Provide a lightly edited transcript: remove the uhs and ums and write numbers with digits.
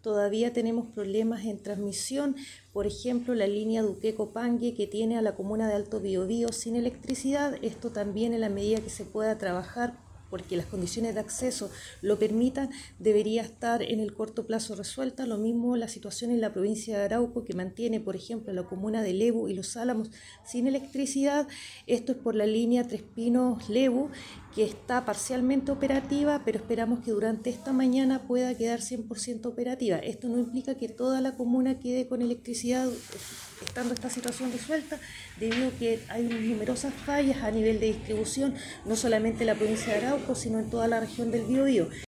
todavía tenemos problemas en transmisión. Por ejemplo, la línea Duqueco-Pangue, que tiene a la comuna de Alto Biobío sin electricidad. Esto también, en la medida que se pueda trabajar, porque las condiciones de acceso lo permitan, debería estar en el corto plazo resuelta. Lo mismo la situación en la provincia de Arauco, que mantiene, por ejemplo, la comuna de Lebu y Los Álamos sin electricidad. Esto es por la línea Tres Pinos-Lebu, que está parcialmente operativa, pero esperamos que durante esta mañana pueda quedar 100% operativa. Esto no implica que toda la comuna quede con electricidad estando esta situación resuelta, debido a que hay numerosas fallas a nivel de distribución, no solamente en la provincia de Arauco, sino en toda la región del Biobío.